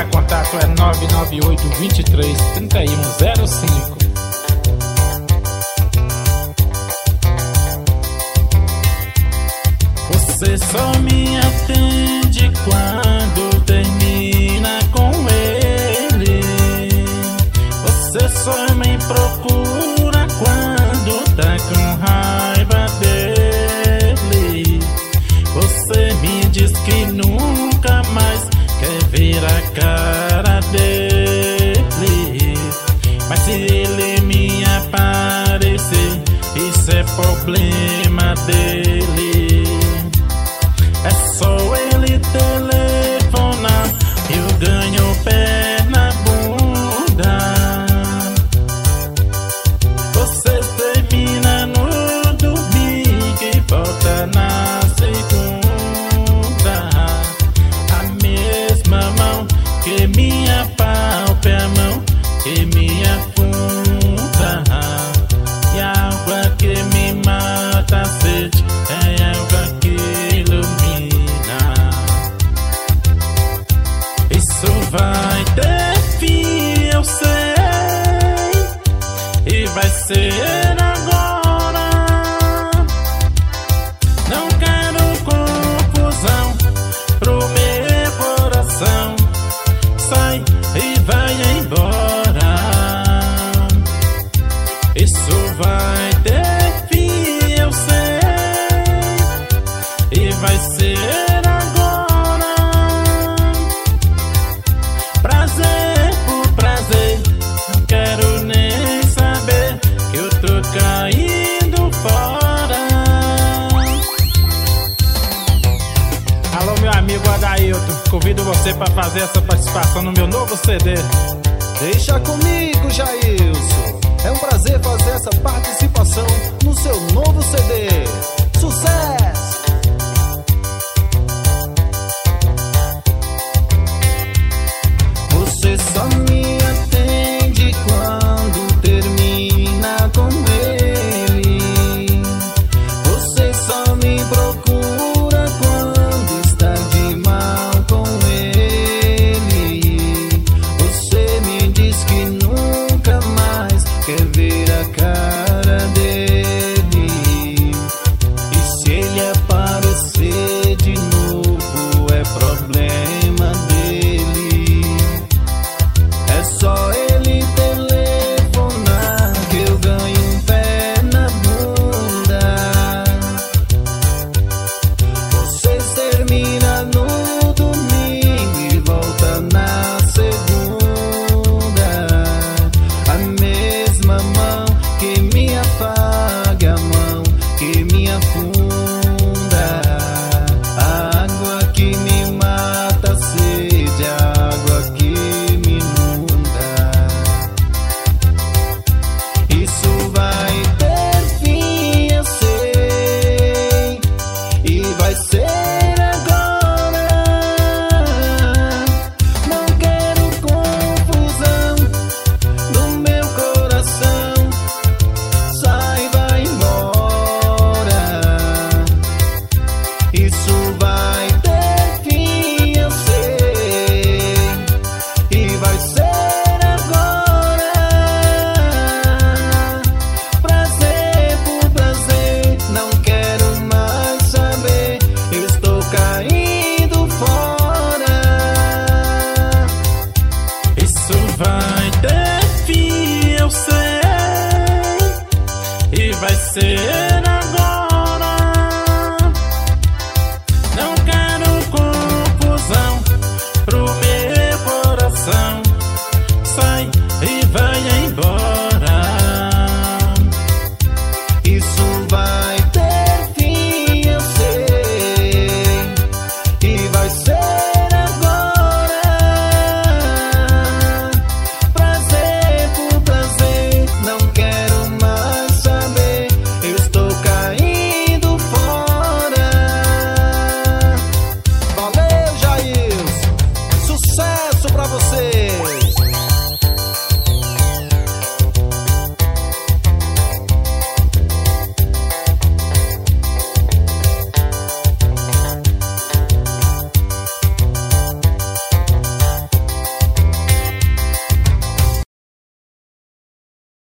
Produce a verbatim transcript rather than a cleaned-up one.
contato é nove nove oito, dois três, três um zero cinco. Você só me atende quando termina com ele. Você só me procura quando tá com raiva dele. Você me diz que nunca mais quer ver a cara dele. Mas se ele me aparecer, isso é problema dele. É só ele telefonar, eu ganho pé na bunda. Você termina no domingo e volta na segunda. A mesma mão que me apalpa, a mão que me afunda. E a água que me mata a sede é a água que vai ter fim, eu sei, e vai ser agora. Não quero confusão pro meu coração. Sai e vai embora. Isso vai ter fim, eu sei, e vai ser caindo fora. Alô, meu amigo Adailton, convido você para fazer essa participação no meu novo C D. Deixa comigo, Jailson. É um prazer fazer essa participação no seu novo C D. Sucesso!